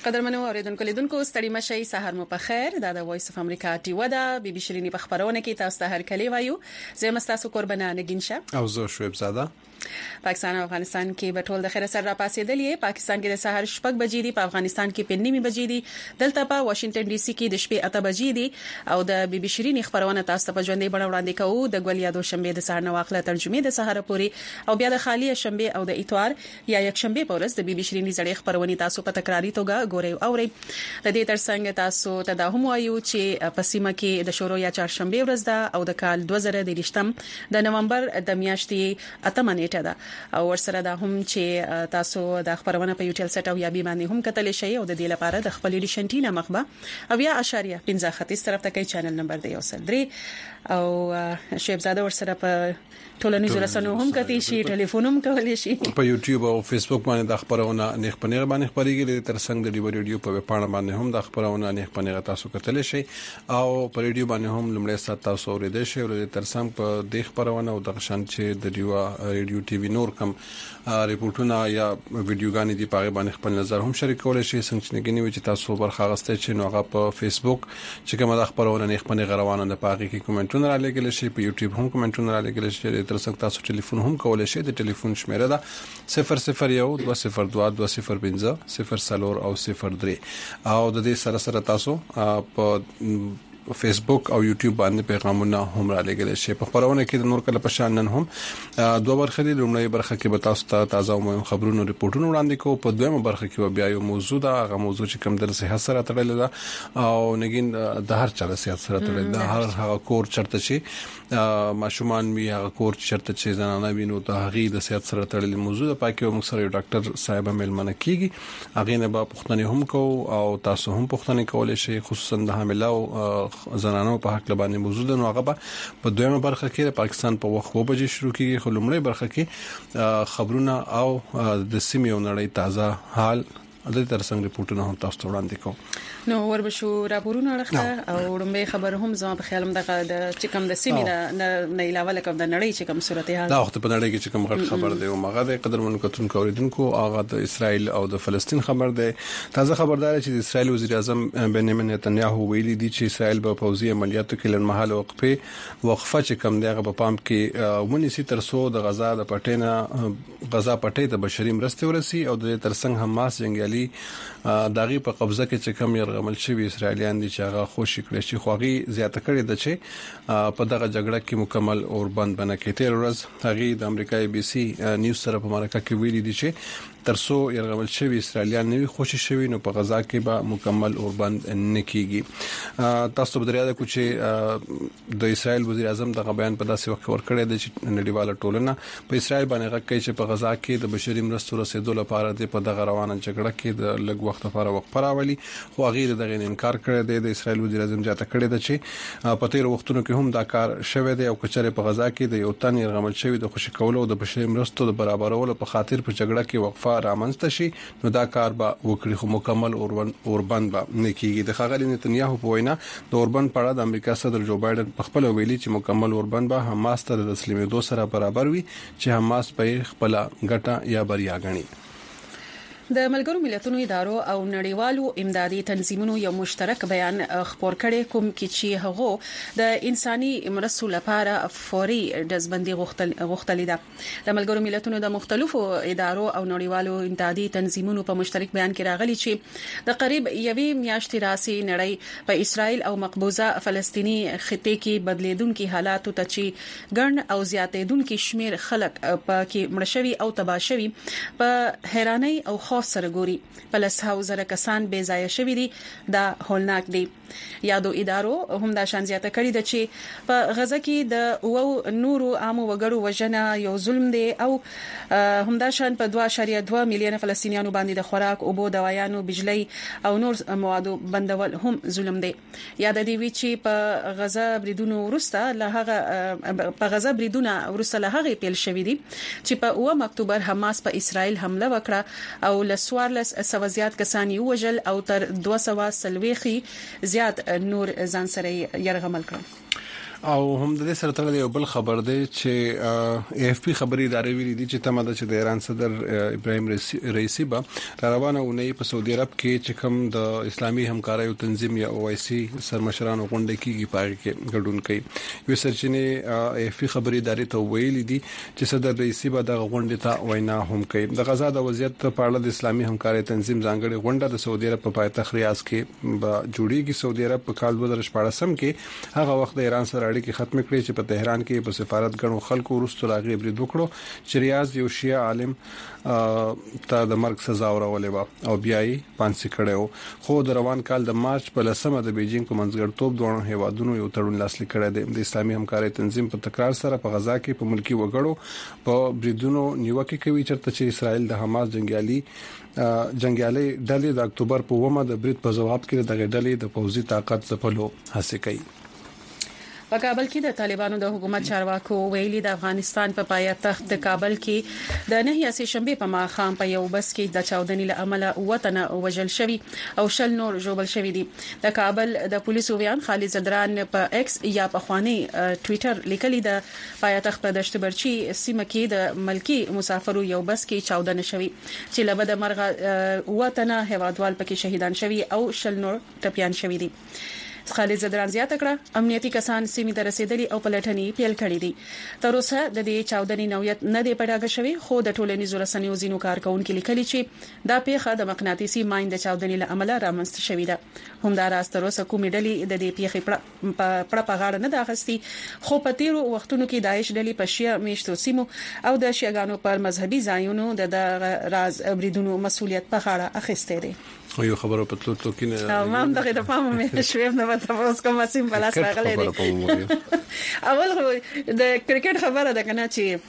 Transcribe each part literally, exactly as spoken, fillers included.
قدرمنو اوریدونکو لیدونکو ستړي مشي سحر مو په خیر دا د وایس اف امریکا ټي ودا بي بي شيريني په خبرونه کې تاسو ته هر کلی وایو زه مستاسو قربانه نگینشه او زه شعیب زاده پاکستان او افغانستان کې به ټول د خیر سره را پاسېدلې پاکستان کې د سحر شپږ بجې دي په افغانستان کې په نیمه بجې دي دلته په واشنگټن ډي سي کې د شپې اته بجې دي او د بي بي شيريني خبرونه تاسو ته په ژوندۍ بڼه وړاندې کوو د ګولیا دو شنبه د سحر نو واخله ترجمه د سحر پوری او بیا د خالی شنبه او د اتوار یا یک شنبه په ورځ د بي بي شيريني زړې خبرونه تاسو په تکراری توګه ګورئ او اورئ د دې ترڅنګ تاسو ته دا هم وایو چې په سیمه کې د شورو یا چهارشنبه ورځ ده او د کال دوه زره دشتم د نومبر د میاشتې اتمه نیټه ده او ورسره دا هم چې تاسو د خبرونه په یوټیوب سټ او یا بي باندې هم کتل شئ او د دې لپاره د خپل ډیشنټینا مخبه او یا اشاریه پنځه ختیځ طرف ته کې چینل نمبر دی یو سل درې او شیب زاده ورسره په ټولنیزو رسنیو هم کتي شي ټلیفون هم کولای شي په یوټیوب او فیسبوک باندې د خبرونه نه خبرونه باندې خبريږي تر څنګه د ریډیو ریډیو په پاڼه باندې هم د خبرونه نه خبرونه تاسو کتل شي او په ریډیو باندې هم لمړی سات تاسو اوریدئ شي او تر څنګه په د خبرونه او د شان چې د ریډیو ریډیو ټي وي نور کم ریپورتونه یا ویډیوګانې دی په باندې خپل نظر هم شریکول شي څنګه چې نګنی چې تاسو برخه غسته چې نو هغه په فیسبوک چې کومه د خبرونه نه خبرونه غروانه د پاګه کې کومنټونه را لګل شي په یوټیوب هم کومنټونه را لګل شي تر څنګه تاسو ټلیفون هم کولای شئ د ټلیفون شمیره ده صفر صفر یو دوه صفر دوه دوه صفر پنځه صفر صفر او صفر درې او د دې سره سره تاسو په فیسبوک او یوټیوب باندې پیغامونه هم را لګل شي په خبرونه کې د نور کله پشان نن هم دوه برخې د لومړی برخه کې به تاسو ته تازه او مهم خبرونه ریپورتونه وړاندې کوو په دویمه برخه کې بیا یو موضوع ده هغه موضوع چې کوم در صحت سره تړلې ده او نګین د هر چا صحت سره تړلې ده هر هغه کور چرته شي ماشومان وی هغه کور چرته چې زنانه وینو ته هغه د صحت سره تړلې موضوع ده پاکي موږ سره ډاکټر صاحب ملمنه کیږي هغه نه به پښتني هم کو او تاسو هم پښتني کولای شئ خصوصا د حامله او زنانو په حق لبانې موجود نو هغه په دویمه برخه کې پاکستان په وخت و بجې شروع کیږي خو لومړی برخه کې خبرونه او د سیمې او نړۍ تازه حال د ترڅنګ ریپورتونه هم تاسو ته وړاندې کوم نو وربشو راپورونه راغله او وړاندې خبر هم زما په خیال مده د چې کوم د سیمې نه علاوه لکه د نړۍ چې کوم صورتحال دا وخت په نړۍ کې چې کوم غټ خبر دی او مغه د قدرمن کتون کوریدونکو هغه د اسرائیل او د فلسطین خبر دی تازه خبردار چې د اسرائیل وزیر اعظم بنیامین نتنیاهو ویلي دی چې اسرائیل په پوځي عملیاتو کې لنمحاله وقفه وقفه چې کوم دغه په پام کې ونیسي تر څو د غزا د پټینه غزا پټې د بشري مرستې ورسي او د ترڅنګ حماس جنگیالي داغي په قبضه کې چې کوم يرغمل شوی اسرائیلیان دي چې هغه خوشی کړی چې خوغي زیاته کړی د چې په دغه جګړه کې مکمل اور بند بنه کې تیر ورځ هغه د امریکای بي سي نیوز سره په مرکه کې ویلي دي چې ترسو يرغمل شوی اسرائیلیان نوی خوشی شوی نو په غزا کې به مکمل اور بند نه کیږي تاسو په دریاده کو چې د اسرائیل وزیر اعظم دغه بیان په داسې وخت ورکړی دی چې نړیواله ټولنه په اسرائیل باندې غږی چې په غزا کې د بشري مرستو رسیدو لپاره د په دغه روانه جګړه کې د لږ وخت لپاره وقفه راولي خو غیر دغه انکار کړی دی د اسرائیل وزیر اعظم جاته کړی دی چې په تیر وختونو کې هم دا کار شوی دی او کچره په غزا کې د یو تن يرغمل شوی د خوشی کولو او د بشري مرستو د برابرولو په خاطر په جګړه کې وقفه رامنځته شي نو دا کار به وکړي خو مکمل اوربند به نه کیږي د خغلی نتنیاهو په وینا د اوربند په اړه د امریکا صدر جو بایدن په خپل ویلي چې مکمل اوربند به حماس ته د تسلیمېدو سره برابر وي چې حماس په خپل ګټه یا بریا غني د ملګرو ملتونو ادارو او نړیوالو امدادي تنظیمونو یو مشترک بیان خبر کړي کوم کې چې هغه د انساني مرستو لپاره فوري دزبندي غوښتل ده د ملګرو ملتونو د مختلفو ادارو او نړیوالو امدادي تنظیمونو په مشترک بیان کې راغلي چې د قریب یوې میاشتې راسي نړۍ په اسرائیل او مقبوضه فلسطینی خطې کې بدلیدونکو حالاتو ته چې ګڼ او زیاتېدونکو شمیر خلک په کې مړشوي او تباشوي په حیراني او خوف سره ګوري په لسهاو زره کسان بې ځای شوي دي دا هولناک دي یادو ادارو هم دا شان زیاته کړی د چې په غزه کې د او نورو عامو وګړو وژنه یو ظلم دی او هم دا شان په دوه اعشاریه دوه میلیونه فلسطینیانو باندې د خوراک او بو دوايانو بجلی او نور موادو بندول هم ظلم دی یاد دی وی چې په غزه بریدونو ورسته له هغه په غزه بریدونه ورسته له هغه پیل شوې دي چې په اوه اکتوبر حماس په اسرائیل حمله وکړه او لسوارلس سوازيات کسان یو وجل او تر دوه سوه سلويخي زیات نور ځان سره يرغمل کړ او هم د دې سره تړلې یو بل خبر دی چې ای اف پی خبري ادارې ویلي دي چې تمه ده چې د ایران صدر ابراهیم رئیسی به روانه ونې په سعودي عرب کې چې کوم د اسلامي همکارۍ تنظیم یا او آی سی سرمشرانو غونډه کیږي پاره کې ګډون کوي. یو سرچینه ای اف پی خبري ادارې ته ویلي دي چې صدر رئیسی به د غونډې ته وینا هم کوي. د غزا د وضعیت په اړه د اسلامي همکارۍ تنظیم ځانګړي غونډه د سعودي عرب په پایتخت ریاض کې به جوړیږي. سعودي عرب په کال دوه هزار شپږ کې هغه وخت د ایران سره اړیکې ختم کړې چې په تهران کې په سفارت غنو خلکو ورستو لاغي برید وکړو چې ریاض یو شیعه عالم ته د مرګ سزا ورولې و او بیا یې پانسي کړو. خو د روان کال د مارچ په لسمه د بیجینګ په منځګړتوب دوه هیوادونو یو تړون لاسلیک کړی دی. د اسلامي همکارۍ تنظیم په تکرار سره په غزا کې په ملکی وګړو په بریدونو نیوکه کوي چرته چې اسرائیل د حماس جنگیالي جنگیالي ډلې د اکتوبر په ومه د برید په جواب کې د ډلې د پوځي طاقت ځپلو هڅه کوي. په کابل کې د طالبانو د حکومت چارواکو ویلي د افغانستان په پایتخت د کابل کې د نهي اسې شنبه په ماخام په یو بس کې د چاودنې له امله وطن وجل شوی او شل نور جوړل شوی دي. د کابل د پولیسو بیان خالد زدران په ایکس یا په خواني ټوئیټر لیکلي د پایتخت په دشتبرچی سیمه کې د ملکی مسافرو یو بس کې چاودنه شوی چې لبد مرغه وطن هوادوال پکې شهیدان شوی او شل نور ټپيان شوی دي. خالد زدران زیاته کړه امنیتي کسان سیمې ته رسیدلي او پلټنې پیل کړې دي. تر اوسه د دې چاودنې نوعیت نه دی پټاګه شوی خو د ټولنیزو رسنیو ځینو کارکونکو لیکلي چې دا پیښه د مقناطیسي ماین د چاودنې له امله رامنځته شوې ده. همداراز تر اوسه کومې ډلې د دې پیښې په پړپغاړه نه داغستي خو په تیرو وختونو کې داعش ډلې په شیا میشتو سیمو او د شیعاګانو پر مذهبي ځایونو د راز بریدونو مسولیت په غاړه اخیسته دي. یو خبره په تلو تلو کې نه ما هم دغه د فهم مې شویم نه وته اوس کوم سیم بلاس راغلی دی. اول د کرکټ خبره ده کنه چې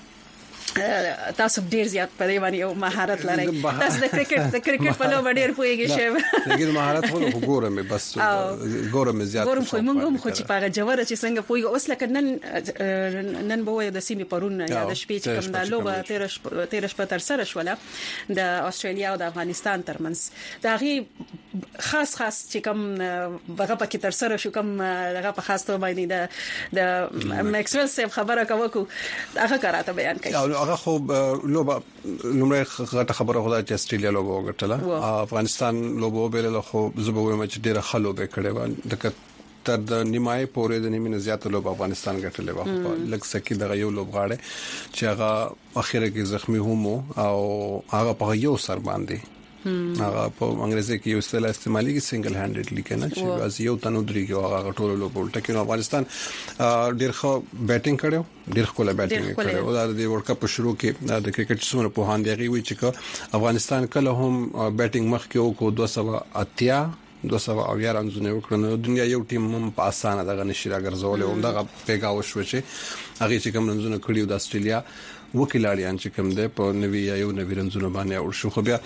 تاسو ډیر زیات په دې باندې یو مهارت لرئ. تاسو د کرکټ د کرکټ په لور ډیر پوهیږئ شی. لکه مهارت خو ګورم بس ګورم زیات ګورم خو موږ هم خو چې په جوړه چې څنګه پوهیږئ اوس لکه نن نن به د سیمې پرون یا د شپې چې کوم د لوبه تیرش تیرش په تر سره شوله د استرالیا او د افغانستان ترمنځ دا غي خاص خاص چې کوم هغه پکې تر سره شو کوم هغه په خاص توګه باندې د میکسویل سیف خبره کوو هغه کراته بیان کوي. هغه خو لوبه لومړی غټه خبره خو دا چې استرالیا لوبه وګټله افغانستان لوبه وبېله خو زبوي مچ ډیره خلو به کړي و د تر د نیمای پورې د نیمه زیات لوب افغانستان ګټلې و. لکه سکه دغه یو لوب غاړه چې هغه اخیره کې زخمی هم او هغه په یو سر باندې هغه په انګریزي کې یو اصطلاح استعمالي کې سنگل هاندډلی کنه چې واز یو تنو درې کې هغه ټولو لوب ولټه کې افغانستان ډیر ښه بیټینګ کړو ډیر ښه بیټینګ کړو. دا د ورلد کپ شروع کې د کرکټ سونه په هان دیږي وی چې افغانستان کله هم بیټینګ مخ کې وکړو دوه سوه اتیا دوه سوه او یار انځونه وکړنو دنیا یو ټیم هم په اسانه دغه نشي راګرځول او دغه پیګاو شو چې هغه چې کوم انځونه کړیو د استرالیا وکیلاړیان چې کوم ده په نوی یو نوی رنځونه باندې او شو خو بیا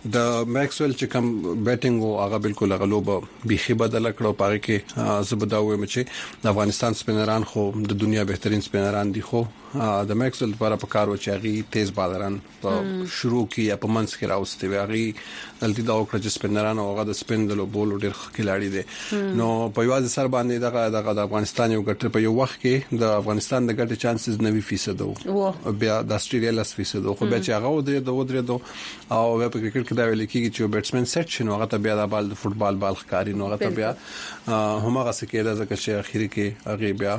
د میکسویل چې کوم بیټینګ او هغه بالکل غلوبه بيخي بدل کړو پاره کې زبداوي مچې د افغانستان سپینران خو د دنیا بهترین سپینران دي خو د میکسویل لپاره په کار و چې هغه تیز بالران په شروع کې یا په منځ کې راوستي وي هغه دلته دا وکړه چې سپینران او هغه د سپیندلو بول ډیر کلاړي دي نو په یوازې سر باندې دغه د افغانستان یو ګټه په یو وخت کې د افغانستان د ګټه چانسز نوي فیصد وو بیا د استرالیا لس فیصد خو بیا چې هغه ودرې د ودرې دو او بیا په کرکټ کې دا ویل کېږي چې بیټسمن سیټ شنو هغه ته بیا د بال د فوتبال بال ښکاری نو هغه ته بیا همغه سکه دا ځکه چې اخیری کې هغه بیا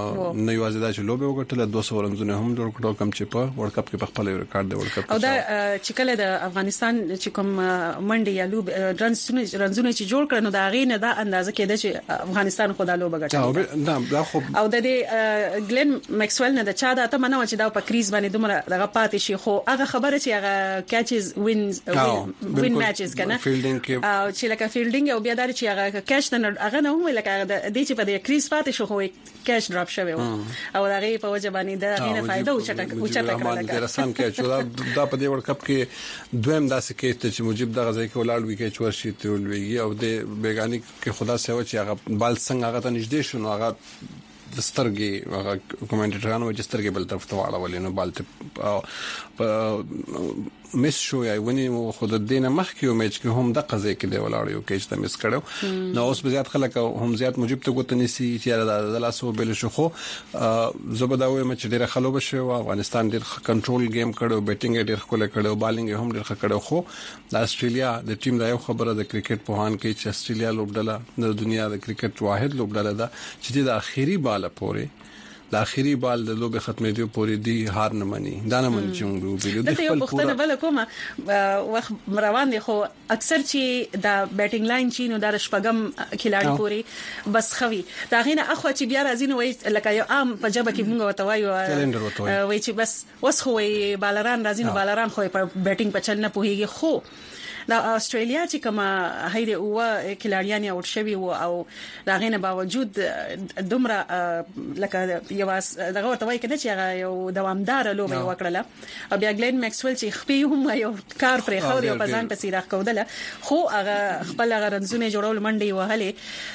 نه یوازې دا چې لوبه وګټله دوه سوه رنونه هم جوړ کړو کم چې په ورلد کپ کې په خپل ریکارډ دی ورلد کپ او دا چې کله د افغانستان چې کوم منډي یا لوب رنزونه رنزونه چې جوړ کړنو دا غي نه دا اندازه کېده چې افغانستان خو دا لوبه ګټله نه دا خو او د دې ګلن میکسویل نه د چا دا ته منو چې دا په کریز باندې دومره دغه پاتې شي خو هغه خبره چې هغه کیچز وینز وین میچز کنه او چې لکه فیلډینګ او بیا دا چې هغه کیچ نه هغه نه ویل لکه د دې چې په دې کریز پاتې شو خو کیچ ډراپ شوی او دا غي په وجه باندې دا غي فائدہ او چټک او چټک کړل درسان کې چې دا په دې ورلد کپ کې دویم داسې کې چې مجيب دغه ځای کې ولاړ وی کې چور شي ته ولوي او د بیگانی کې خدا سیوا چې هغه بال څنګه هغه ته نږدې شو نو هغه د سترګې هغه کومنټیټرانو چې سترګې بل طرف ته واړولې نو بال ته مس شو یا ونی خود د دینه مخکې میچ کې هم د قضې کې دی ولاړ یو کېچ ته مس کړو نو اوس به زیات خلک هم زیات موجب ته غوته نسی چې د لاسو بل شو خو زبداوي مچ ډیره خلوب شو افغانستان ډیر کنټرول گیم کړو بیټینګ ډیر خپل کړو بالینګ هم ډیر کړو خو د استرالیا د ټیم دا یو خبره د کرکټ په هان کې چې استرالیا لوبډله د دنیا د کرکټ واحد لوبډله ده چې د اخیری باله پورې د اخیری بال د لوبه ختمېدو پورې دی هار نه مني دا نه مني چې موږ ویلو د خپل پوره بل کومه وخت روان دي خو اکثر چې د بیټینګ لاین چې نو د شپږم کھلاړي پورې بس خوي دا غینه اخو چې بیا راځي نو لکه یو عام په جبه کې موږ وتوایو وای چې بس وس خو بالران راځي نو بالران خو په بیټینګ په چل نه پوهیږي خو دا استرالیا چې کومه هیده او کلاریان او شوی او دا غینه باوجود دومره لکه یو دغه ورته وای کنه چې یو دوامدار لوبه وکړه او بیا ګلین میکسویل چې خپې هم یو کار پرې خو دی په ځان پسې راخودله خو هغه خپل غرنزونه جوړول منډي وهله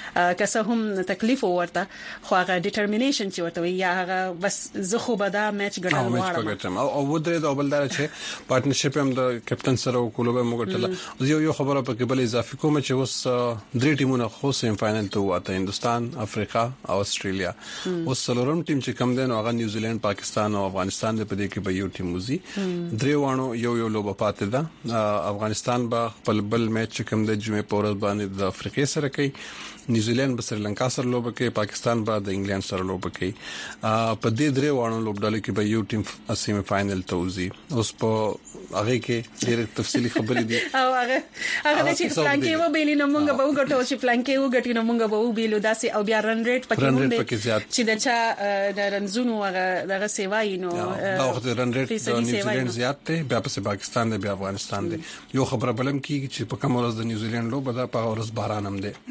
که څه هم تکلیف ورته خو هغه ډیټرمینیشن چې ورته یا هغه بس زه خو به دا میچ ګټل غواړم او او درې د بلدار چې پارټنرشپ هم د کپټن سره وکولو موږ ټل یو یو خبره په کې بل اضافي کوم چې اوس درې ټیمونه خو سیم فائنل ته وته هندستان افریقا او استرالیا اوس څلورم ټیم چې کم دین هغه نیوزیلند پاکستان او افغانستان په دې کې به یو ټیم وزي درې وانو یو یو لوب پاتې ده افغانستان به خپل بل میچ کم د جمعې په ورځ باندې د افریقا سره کوي نیوزیلند به سریلانکا سره لوب کوي پاکستان به د انګلند سره لوب کوي په دې درې وانو لوبډلې کې به یو ټیم سیمی فائنل ته وزي اوس په هغه کې ډېر تفصیلی خبرې دي او هغه هغه چې فلانکي و بیل نو موږ به وګټو چې فلانکي وګټي نو موږ به وبیلو داسې او بیا رن ریټ پکې هم دي چې د چا د رنزونو هغه دغه سیوای نو دا وخت رن ریټ د نیوزیلند زیات دی بیا په پاکستان دی بیا افغانستان دی یو خبره بلم کیږي چې په کوم ورځ د نیوزیلند لوب ده په ورځ باران هم دی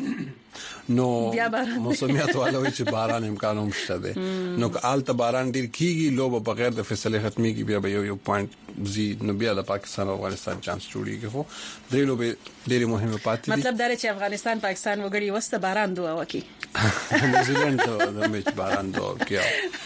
نو موسمیات والوي چې باران امکان هم شته دي نو آل ته باران ډیر کیږي لوب بغیر د فیصله ختمي کی بیا به یو یو پوینټ زی نو بیا د پاکستان او افغانستان چانس جوړیږي خو درې لوب ډېر مهمه پاتې دي مطلب دا چې افغانستان پاکستان وګړي وسته باران دوه وکي نیوزیلند د میچ باران دوه کیو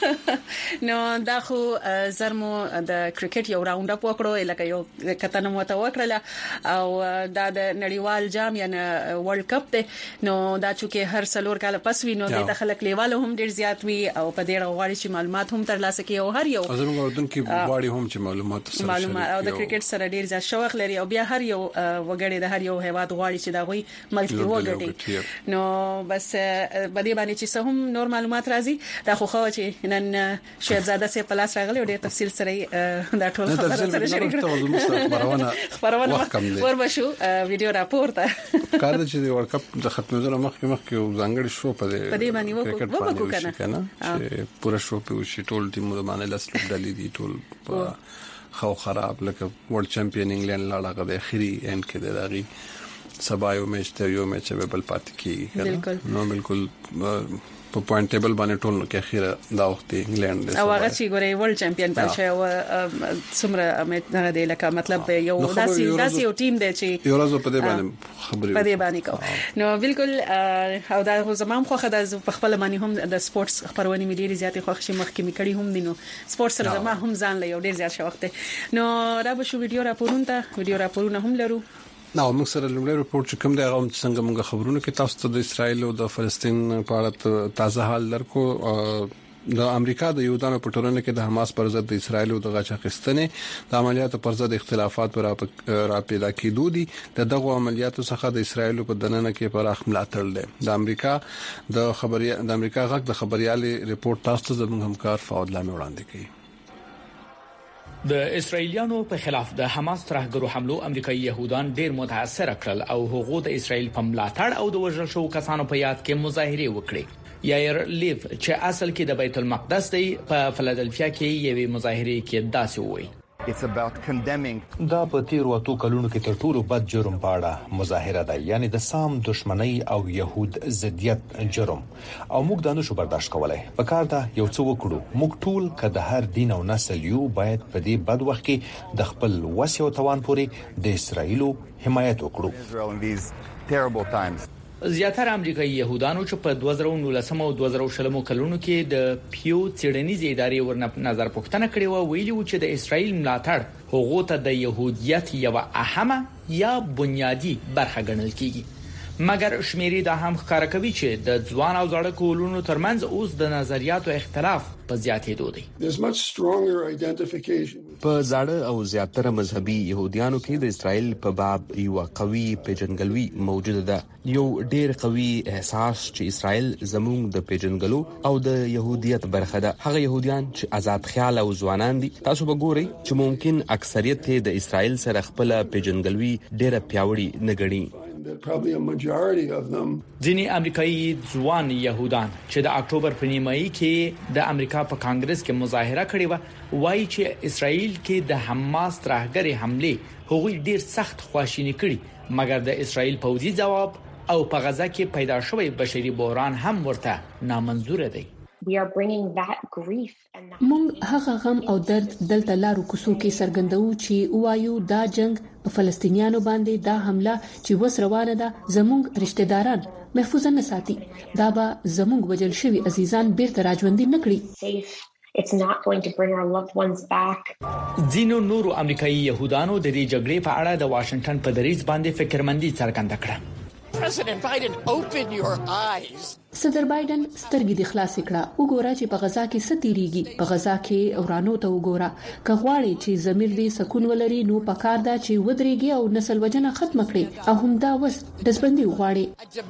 نو دا خو زرمو د کرکټ یو راوند اپ وکړو لکه یو کتنه مو ته وکړه او دا د نړیوال جام یا ورلد کپ ته نو دا چې هر څلور کال پس وینو د خلک لیواله هم ډیر زیات وي او په ډیر غواړي چې معلومات هم ترلاسه کړي او هر یو زموږ اردن کې غواړي هم چې معلومات سره معلومات او د کرکټ سره ډیر زیات شوق لري او بیا هر یو وګړي د هر یو هیواد غواړي چې دا غوي ملک وګټي نو بس بده باندې چې هم نور معلومات راځي دا خو خو چې نن شهزاده سي پلاس راغلی ډیر تفصیل سره دا ټول خبره سره شریک خبرونه خبرونه وربشو ویډیو راپور ته کار چې د ورلد کپ د ختمېدو مخکې مخکې ځانګړي شو په دې باندې وکړو کنه چې پوره شو په شي ټول ټیم باندې لاسلوب ډلې دي ټول خو خراب لکه ورلد چمپیون انګلند لاړه د اخیری اند کې دغه سبا یو میچ ته یو میچ به بل پات کی نو بالکل په پوینټ ټیبل باندې ټول کې اخیره دا وخت انګلند او هغه چې ګوري ورلد چمپیون پاتې او څومره امید نه دی لکه مطلب یو داسې داسې یو ټیم دی چې یو ورځ په دې باندې خبرې په دې باندې کو نو بالکل او دا زمام خو خدای په خپل باندې هم د سپورتس خبرونه مې ډېری زیاتې خوښ شي مخکې مې کړی هم دي نو سپورتس سره ما هم ځان له یو ډېر زیات شوق دی نو را به شو ویډیو راپورونه ته ویډیو راپورونه هم لرو نو موږ سره لومړی رپورټ چې کوم دی هغه څنګه موږ خبرونه کې تاسو ته د اسرایل او د فلسطین په اړه تازه حال درکو د امریکا د یودانو په ټولنه کې د حماس پر ضد د اسرایل او د غاچا خستنې د عملیاتو پر ضد اختلافات پر را پیدا کېدو دي دغه عملیاتو څخه د اسرایل په دننه کې پراخ ملاتړ دی د امریکا د خبري د امریکا غږ د خبريالي رپورټ تاسو ته زموږ همکار فاضل لامي وړاندې کړي د اسرایلیانو په خلاف د حماس ترهګرو حملو امریکایي يهودان ډیر متاثر کړل او هغه د اسرایل په ملاتړ او د وژل شو کسانو په یاد کې مظاهره وکړي یایر لیف چې اصل کې د بیت المقدس دی په فلادلفیا کې یوې مظاهره کې داسې وایي It's about condemning دا په تیر واتو کلونو کې تر ټولو بد جرم پاړه مظاهره ده یعنی د سام دشمنی او يهود ضدیت جرم او موږ دا نشو برداشت کولای په کار دا یو څه وکړو موږ ټول کله هر دین او نسل یو باید په دې بد وخت کې د خپل وسیو توان پورې د اسرایلو حمایت وکړو Israel in these terrible times زیاتره امریکایي يهودانو چې په دوه زره نولس او دوه زره شل کلونو کې د پیو څېړنیزې ادارې ورنه نظر پوښتنه کړې و، ویلي و چې د اسرائیل ملاتړ هغو ته د يهودیت یو اهمه یا بنیادی برخه ګڼل کیږي. مګر شمیرې دا هم ښکاره کوي چې د ځوان او زړه کولونو ترمنځ اوس د نظریاتو اختلاف په زیاتېدو دی. په زړه او زیاتره مذهبي يهوديانو کې د اسرائیل په باب یو قوي پیژنګلوي موجوده ده. یو ډېر قوي احساس چې اسرائیل زموږ د پیژنګلو او د يهودیت برخه ده. هغه يهوديان چې آزاد خیال او ځوانان دي، تاسو به ګورئ چې ممکن اکثریت د اسرائیل سره خپل پیژنګلوي ډېر پیاوړی نه ګڼي. ځینې امریکایي ځوان يهودان چې د اکتوبر په نیمایي کې د امریکا په کانګرس کې مظاهره کړې و، وایي چې اسرائیل کې د حماس ترهګرې حمله هغوی ډیر سخت خواشینی کړي، مګر د اسرائیل پوځي جواب او په غزا کې پیدا شوی بشري بحران هم ورته نامنظور دی. مونږ هغه غم او درد دلته لارو کوڅو کې څرګندوو چې وایو دا جنگ په فلسطینیانو باندې دا حمله چې وس روانه ده زموږ رشتہ داران محفوظ نه ساتي، دا به زموږ وجل شوی عزیزان بیرته راژوندي نه کړي. It's not going to bring our loved ones back. ځینو نورو امریکایي يهودانو د دې جګړې په اړه د واشنگټن په دریځ باندې فکرمندي څرګنده کړه. President Biden, open your eyes. صدر بایدن سترګې د خلاص کړه، وګوره چې په غزا کې څه تیریږي، په غزا کې اورانو ته وګوره. که غواړي چې زمير دې سکون ولري نو پکار ده چې ودرېږي او نسل وجنه ختم کړي، او هم دا وس دزبندي غواړي.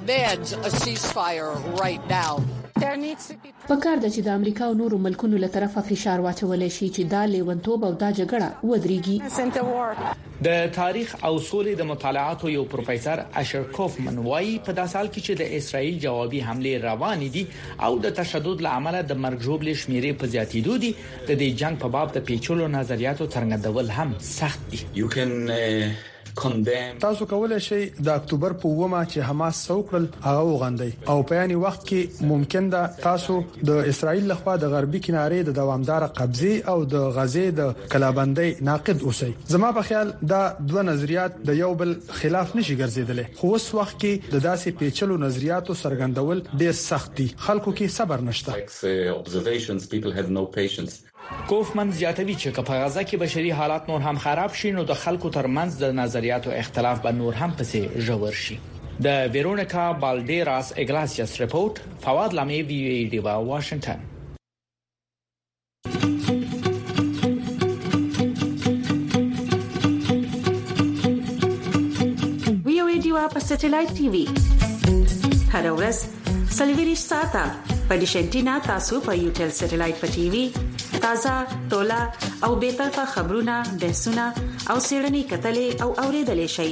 پکار ده چې د امریکا او نورو ملکونو له طرفه فشار واچول شي چې دا لیونتوب او دا جګړه ودرېږي. د تاریخ او سولې د مطالعاتو یو پروفیسور اشر کوفمن وايي په داسې حال کې چې د اسرائیل جوابي حمله روان دي او د تشدد لامل د مرګ ژوبلې شمیرې په زیاتېدو دي، د دې جنگ په باب د پیچلو نظریاتو څرګندول هم سخت دي. You can uh... تاسو کولای شئ د اکتوبر په اومه چې حماس څوکړل هغه وغندئ، او په یاني وخت کې ممکن ده تاسو د اسرائیل لخوا د غربي کنارې د دوامدار قبضه او د غزې د کلابندۍ ناقد اوسئ. زما په خیال دا دوه نظریات د یو بل خلاف نشي ګرځیدل، خو اوس وخت کې د داسې پیچلو نظریاتو څرګندول ډېر سخت دي. خلکو کې صبر نشته. کوفمن زیاتوي چې په غزا کې بشري حالات نور هم خراب شي نو د خلکو ترمنځ د نظریاتو اختلاف به نور هم پسې ژور شي. د ویرونیکا بالډیراس اګلاسیاس رپورت، فواد لامي، وی ای ډی وا، واشنگټن. وی ای ډی وا په سټلایټ ټي وي هر ورځ سلویریش ساته په ډیشنټینا تاسو په یوټل سټلایټ په ټي وي تازه ټولا او به طرفه خبرونه، بحثونه او سیړنی کتلې او اوریدلې شي.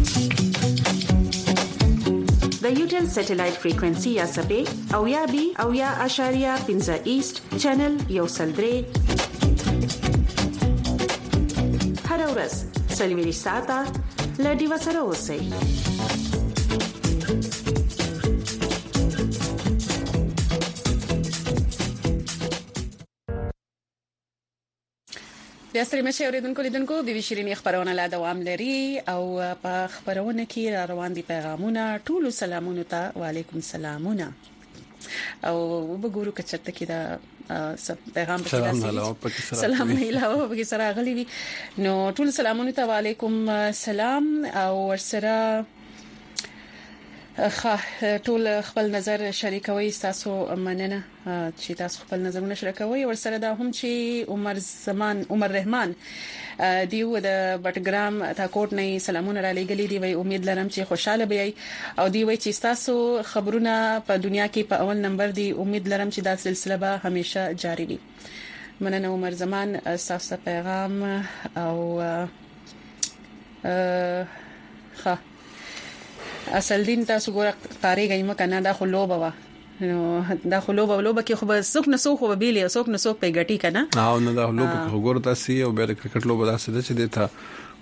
د یوټل سټلایټ فریکوئنسي یا سبې او یا بي او یا اشاریه پنځه ایست چینل یو سلدري هر ورځ سلویریش ساته لډي وسره اوسئ. د ستړي مشه اوریدونکو لیدونکو بي بي شيرين خبرونه لا دوام لري او په خبرونه کې را روان دي پیغامونه. ټول سلامونه ته وعليكم سلامونه او وګورو کچته کې دا پیغام پکې سلام علیکم پکې سره غلي وي نو ټول سلامونه ته وعليكم سلام او ورسره خه ټول خپل نظر شریکوي. تاسو مننه چې تاسو خپل نظرونه شریکوي. ورسره دا هم چې عمر زمان عمر رحمان دیو د بټګرام تا کوټ نه سلامونه را لګلې دی. وای امید لرم چې خوشاله بئ او دی وای چې تاسو خبرونه په دنیا کې په اول نمبر دی. امید لرم چې دا سلسله به همیشه جاری وي. مننه عمر زمان تاسو پیغام او خه اصل دین تاسو ګور قاریږئ مکنه دا خلوبه وا نو دا خلوبه ولوبه کې خو سوک نسو خو بیلی سوک نسو په غټی کنه او نه دا خلوبه خو ګور تاسو او به کرکټ لوبه تاسو د چې دیتا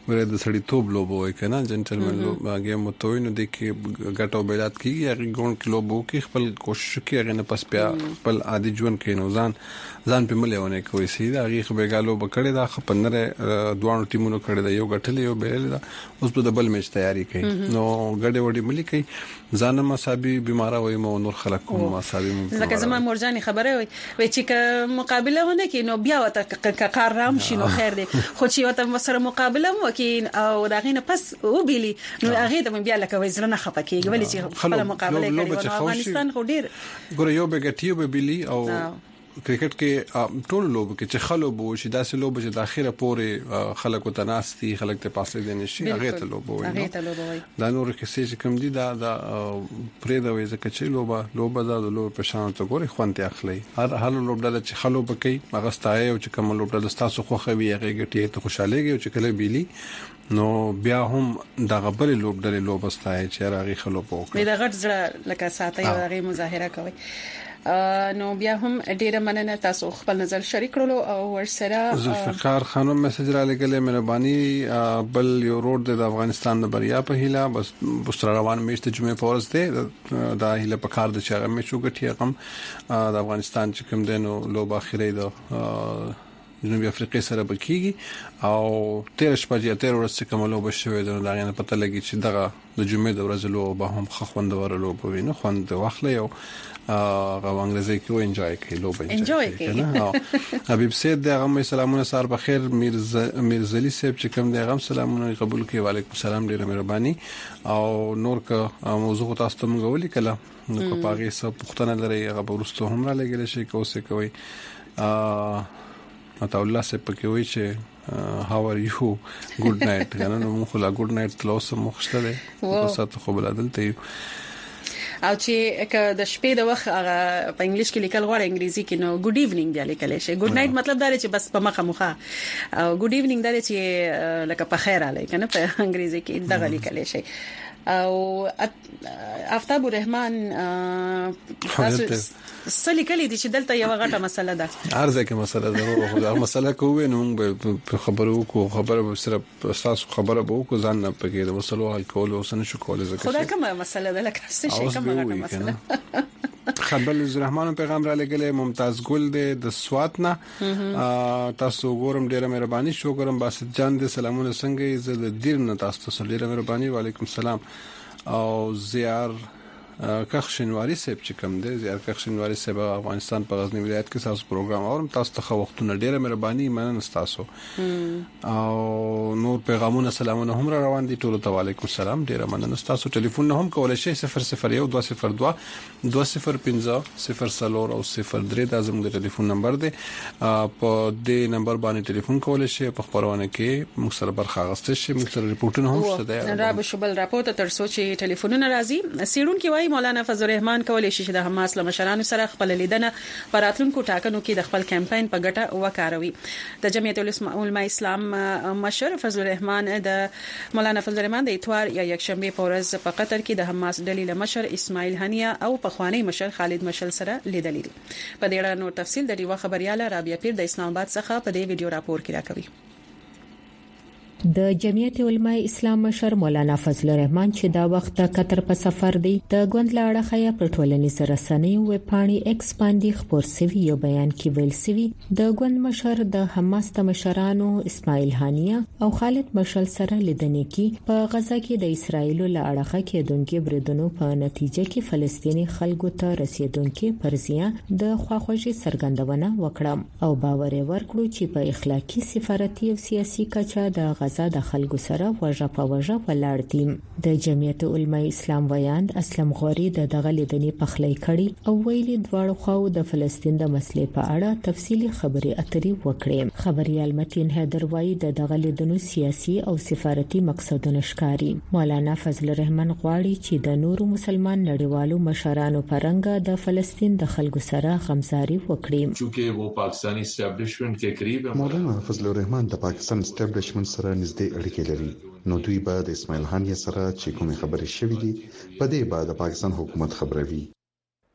ورته د سړی توپ لوبو وای کنه جنټلمن لوب هغه متوینو د کې ګټو بیلات کیږي هغه ګون کې لوبو کې خپل کوشش کوي هغه نه پس بیا خپل عادي ژوند کې نو ځان ځان په مليونه کوي سیده هغه خو بیګالو بکړی دا خپنره دوه ټیمونو کړی دا یو غټلی یو بیل دا اوس په دبل میچ تیاری کوي نو ګډه وډي ملي کوي ځان مصابي بیمار وای مو نور خلک کوم مصابي لکه زما مرجاني خبره وای وای چې مقابله ونه کې نو بیا وته کار رام شي نو خیر دی خو چې وته سره مقابله مو کې او دا غینه پس وبېلی نو هغه د بیا لکه وزره نه خپکیږي ولې چې خپل مقابله کوي او افغانستان خو ډیر ګور یو بګټیو به بلی او کرکټ کې ټول لوب کې چې خلو بو شي داسې لوب چې د اخیره پورې خلکو تناستي خلک ته پاسې دي نشي هغه ته لوب وي هغه ته لوب وي دا نور کې چې کوم دي دا د پرې دا وي چې لوب لوب دا د لوب په شان ته ګوري خوانته اخلي هر هر لوب د چې خلو بکې هغه ستای او چې کوم لوب د تاسو خو خوي هغه ګټي ته خوشاله چې کله بیلی نو بیا هم د غبل لوب د لوب ستای چې راغي خلو پوک دا غټ زړه لکه ساتي او هغه مظاهره کوي نو بیا هم ډیره مننه تاسو خپل نظر شریک کړلو او ورسره ذوالفقار خانم میسج را لګلې مهرباني بل یو روډ د افغانستان د بریا په هیله بس بستر روان میشته جمعې پورز دی دا هیله په کار د چاغه میشو غټي رقم د افغانستان چې کوم دینو لوب اخیری د جنوبي افریقا سره بکیږي او تیر شپه یا تیر ورځ کوم لوب شوی دا غنه پته لګی چې دغه د جمعې د ورځ لوب به هم خوندور لوب وي نو خوند واخلې او هغه انګریزي کې انجوای کوي لوب انجوای کوي حبیب سید دغه سلامونه سار بخیر میرزا میرزلی صاحب چې کوم دغه سلامونه قبول کوي وعلیکم السلام ډیره مهرباني او نور کا موضوع تاسو ته موږ ولیکله نو په پاغي سره پښتنه لري هغه ورستو هم را لګل شي کوسه کوي ا متا الله سه پکې وای چې هاو ار یو ګډ نایټ کنه نو مخ لا ګډ نایټ تلوسه مخشته ده تاسو خو بلادل ته او چې که د شپې د وخت هغه په انګلیش کې لیکل غواړي انګریزي کې نو ګډ ایوننګ دی لیکل شي ګډ نایټ مطلب دا دی چې بس په مخه مخه او ګډ ایوننګ دا دی چې لکه په خیر علی کنه په انګریزي کې دغه لیکل شي او آفتاب الرحمن تاسو سلی کلی دي چې دلته یو غټه مسله ده ارزه کې مسله ده خو دا مسله کوو نو په خبرو کو خبره سره تاسو خبره به کو ځان نه پکې د مسلو حل کول او سن شو کول زکه خدای کومه مسله ده لکه څه شي کومه غټه مسله خبر الرحمن پیغام را لګلې ممتاز ګل د سوات نه تاسو ګورم ډیره مهرباني شو ګورم باسط جان دې سلامونه څنګه زه د دیر نه تاسو سره ډیره مهرباني وعلیکم السلام او زیار کښنواری سیب چې کوم دی زیار کښنواری سیب افغانستان په غزنی ولایت کې تاسو پروګرام اورم تاسو ته وختونه ډیره مهرباني مننه تاسو او نور پیغامونه سلامونه هم روان دي ټول ته وعلیکم السلام ډیره مننه تاسو ټلیفون نه هم کولای شئ صفر صفر یو دوه صفر دوه دوه صفر پنځه صفر څلور او صفر درې د اعظم د ټلیفون نمبر دی په دې نمبر باندې ټلیفون کولای شئ په خبرونه کې موږ سره برخه اخیستل شي موږ سره ریپورتونه هم شته دی را به شبل راپورټ تر سوچي ټلیفونونه راځي سیرون کې مولانا فضل الرحمن کولای شي چې د حماس له مشرانو سره خپل لیدنه پراتلونکو ټاکنو کې د خپل کمپاین په ګټه وکاروي د جمعیت العلماء اسلام مشر فضل الرحمن د مولانا فضل الرحمن د اتوار یا یکشنبه په ورځ په قطر کې د حماس ډلې مشر اسماعیل هنیه او په خوانی مشر خالد مشل سره لیدلې په دې اړه نور تفصیل د ډیوه خبرياله رابعه پیر د اسلام آباد څخه په دې ویډیو راپور کې راکوي د جمعیت علماء اسلام مشر مولانا فضل الرحمن چې دا وخت قطر په سفر دی د غوند لاړه خیا پر ټولنیز رسنیو وب پاڼې ایکس باندې خبر سوي یو بیان کې ویل سوي د غوند مشر د حماس د مشرانو اسماعیل هانیه او خالد مشل سره لیدنې کې په غزا کې د اسرایل لاړه کېدونکو بریدونو په نتیجه کې فلسطینی خلکو ته رسیدونکو پرزیا د خواخوږي څرګندونه وکړه او باور ورکړو چې په اخلاقی سفارتي او سیاسي کچا د غزا د خلکو سره وجه په وجه ولاړ دي د جمعیت علماء اسلام ویاند اسلم غوري د دغه لیدنې پخلی کړي او ویلي دواړو خواو د فلسطین د مسلې په اړه تفصیلی خبري اترې وکړي خبريال متین حیدر وایي د دغه لیدنو سیاسي او سفارتي مقصدونه ښکاري مولانا فضل الرحمن غواړي چې د نورو مسلمان نړیوالو مشرانو پرنګ د فلسطین د خلکو سره غمزاري وکړي چې وو پاکستانی اسټابلیشمنت کې قریب مولانا فضل الرحمن د پاکستان اسټابلیشمنت سره نږدې اړیکې لري نو دوی به د اسماعیل هانیه سره چې کومه خبرې شوې دي په دې بعد د پاکستان حکومت خبروي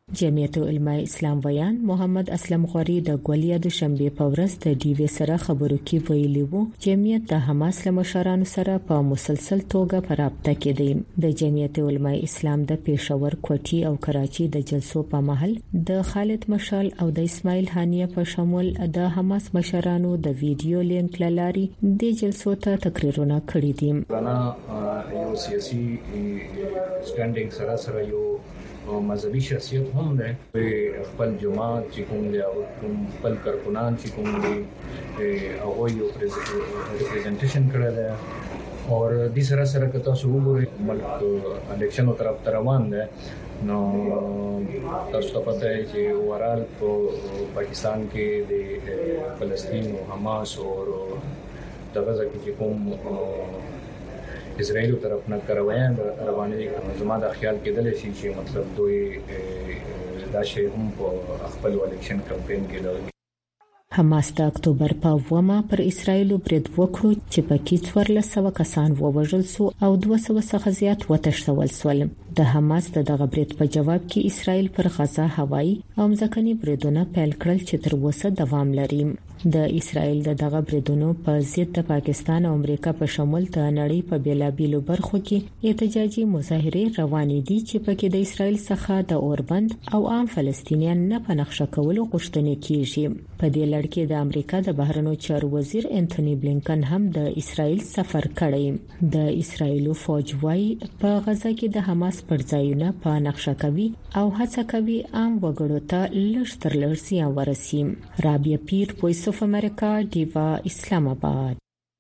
جمعیت علماء اسلام ویان محمد اسلم غوري د ګولیا د شنبه په ورځ د ډي وی سره خبرو کې ویلي وو جمعیت د حماس له مشرانو سره په مسلسل توګه په رابطه کې دی. د جمعیت علماء اسلام د پېښور، کوټي او کراچي د جلسو په محل د خالد مشال او د اسماعیل هانیه په شمول د حماس مشرانو د ویډیو لینک لاري د جلسو ته تقریرونه کړي دي. انا یو سیاسي سټانډینګ سره سره یو مذهبي شخصیت هم ده په خپل جماعت چې کوم دی او خپل کارکونان چې کوم دي هغه یو ریپرزنټیشن کړی دی او د سره سره کته سو وګورئ ملک الیکشن طرف روان ده نو تاسو ته پته ہے چې اورال په پاکستان کې د فلسطین او حماس او دغه ځکه چې کوم اسرائیل طرف نه کاروایان روانې زما د خیال کېدل شي چې مطلب دوی دا شی هم په خپل الیکشن کمپاین کې لري. حماس د اکتوبر په ومه پر اسرائیل برید وکړو چې پکې څوارلس سوه کسان ووژل سو او دوه سوه څخه زیات وتښتول سول. د حماس دغه برید په جواب کې اسرائیل پر غزا هوایي او ځمکني بریدونه پیل کړل چې تر اوسه دوام لري. د اسرائیل دغه بریدونو په ضد د پاکستان او امریکا په شمول د نړۍ په بیلابیلو برخو کې احتجاجي مظاهره روانې دي چې پکې د اسرائیل څخه د اوربند او عام فلسطینیان نه پنځه کولو غوښتنې کیږي. په دې لړ کې د امریکا د بهرنیو چارو وزیر انټونی بلینکن هم د اسرائیل سفر کړی. د اسرائیل فوج وايي په غزا کې د حماس پر ځایونه په نقشه کوي او هڅه کوي عام وګړو ته لږ تر لږ زیان ورسي. رابعه پیر وایس اف امریکا دیوا اسلام آباد.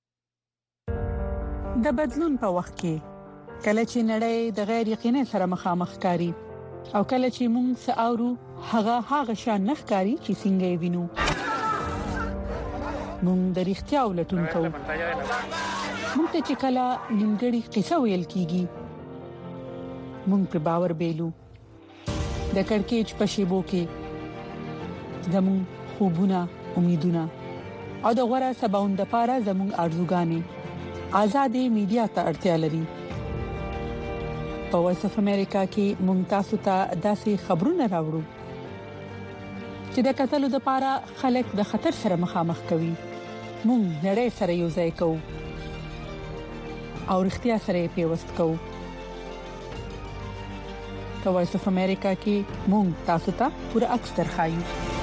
د بدلون په وخت کې کله چې نړۍ د غیر یقیني سره مخامخ کاری او کله چې موږ ساورو هغه هغه شان نخکاری چې څنګه وینو موږ د اړتیا ولټون کوو. موږ ته چې کله نیمګړی قصه ویل کیږي موږ پر باور بیلو. د کڑکېچ په شیبو کې زموږ خوبونه، امیدونه او د غوړه سباوند لپاره زموږ ارزوګانې آزادې میډیا ته اړتیا لري. په وایس اف امریکا کې موږ تاسو ته داسې خبرونه راوړو چې د قتل لپاره خلک د خطر سره مخامخ کوي. موږ نړۍ سره یو ځای کوو او اړتیا سره پیوست کوو. په وایس اف امریکا کې موږ تاسو ته پوره عکس درخایو.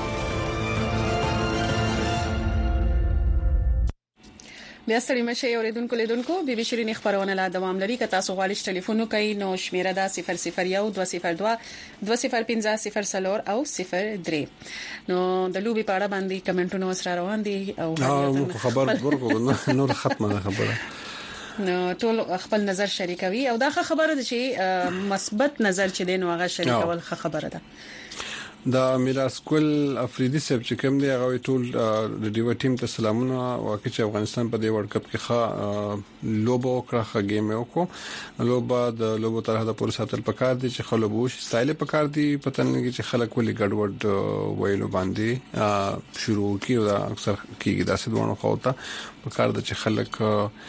بیا ستړي مشه اوریدونکو لیدونکو بي بي شيرين خبرونه لا دوام لري که تاسو غواړئ ټلیفون وکړئ نو شمیره دا صفر صفر یو دوه صفر دوه دوه صفر پنځه صفر صفر او صفر درې. نو د لوبي پاړه باندې کمنټونه وسره روان دي او نو خبر ورکو نور ختمه خبره نو ټول خپل نظر شریکوي او دا خبره ده چې مثبت نظر چې دین واغه شریکول خبره ده. د میراث ګل افریدي صاحب چې کوم دی هغه ټول د ډیو ټیم ته سلامونه واکه چې افغانستان په دې ورلد کپ کې ښه لوبو کړه گیم وکړو. لوبه د لوبو تر هدا پور ساتل پکار دي چې خلوبوش سټایل پکار دي پته نه چې خلک ولې ګډوډ ویلو باندې شروع کیو دا اکثر کیږي دا څه دوه خوته پکار د چې خلک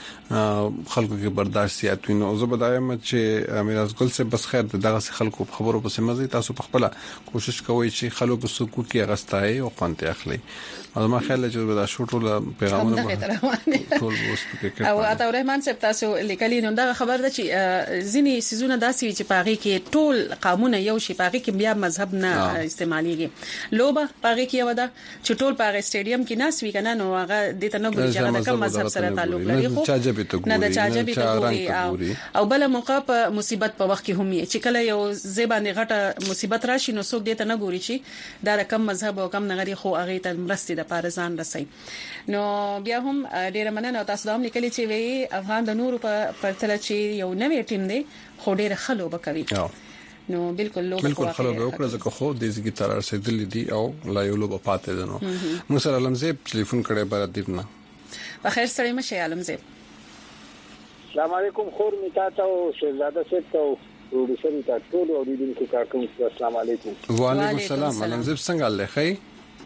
خلکو کې برداشت زیات وي. نو زه به دایم چې میراث ګل سے بس خیر دغه خلکو خبرو په سمزي تاسو په خپل کوشش کوئ چې خلک په سکو کې غستای او قانته اخلي. او ما خیال چې دا شوټو پیغامونه ټول وسته کې او عطا الرحمن صاحب تاسو لیکلی نو دا خبر ده چې ځینی سيزونه داسي چې پاغي کې ټول قانون یو شي پاغي کې بیا مذهب نه استعماليږي. لوبه پاغي کې ودا چې ټول پاغي سټیډیم کې ناس وی کنه نو هغه د تنه ګوري چې دا کوم مذهب سره تعلق لري خو نه د چاجبي ته ګوري او بل موقع په مصیبت په وخت کې هم چې کله یو زبانه غټه مصیبت راشي نو څوک دې ته نه ګوري چې دا کوم مذهب او کوم نغري خو هغه ته مرستي د پارزان رسي. نو بیا هم ډیره مننه تاسو هم لیکلي چې وی افغان د نور په پرتله چې یو نوې ټیم دی خو ډیره خلو بکوي. نو بالکل لوګ بالکل خلو به وکړه ځکه خو د دې کی تر رسیدل دي او لا یو لوب پاتې ده. نو موږ سره علمزیب ټلیفون کړي بار دیونه په خیر سره مشه علمزیب. السلام علیکم خور میتا ته او شهزاده صاحب ته پروډوسر ته ټول اوریدونکو کارکون السلام علیکم. وعلیکم السلام علمزیب څنګه الله خیر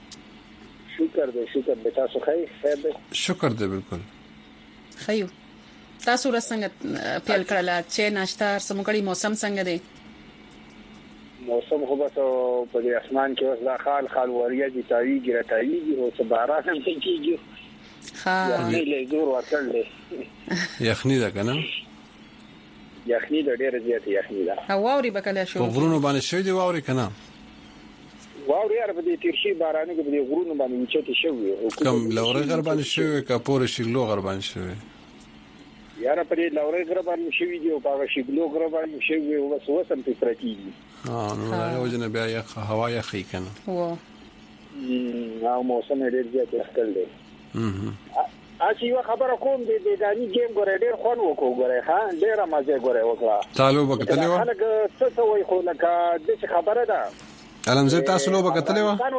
شکر دې شکر دې تاسو خیر خیر دې شکر دې بالکل خیو. تاسو رسنګ پیل کړل چې ناشته سمګړی موسم څنګه دی؟ موسم خو بس په دې اسمان کې اوس دا خال خال وریا دي تاویږي راتاویږي او څه باران هم کېږي ها یخني له زور ورکړل دي یخني ده کنه یخني د ډېر زیات یخني ده هواوري بکله شو غرونو باندې شوی دی واوري کنه واوري هر په دې تیرشي بارانو کې په دې غرونو باندې چته شوی کم لوري غر باندې شوی کا پور شیلو غر باندې شوی یاره په دې لوري غر باندې شوی دی او په شیلو غر باندې شوی او وس وسم په پرتیږي ها نو دا یو جن بیا یخ هوا یخی کنه و نو موسم ډېر زیات یخل دی اسی یو خبره کوم د دانی گیم ګورې ډېر خون وکړو ګورې ها ډېر مزه ګورې وکړه تعالو وکړلې و خلک څه څه وای خو لکه د خبره ده علم زه تاسو لو وکړلې و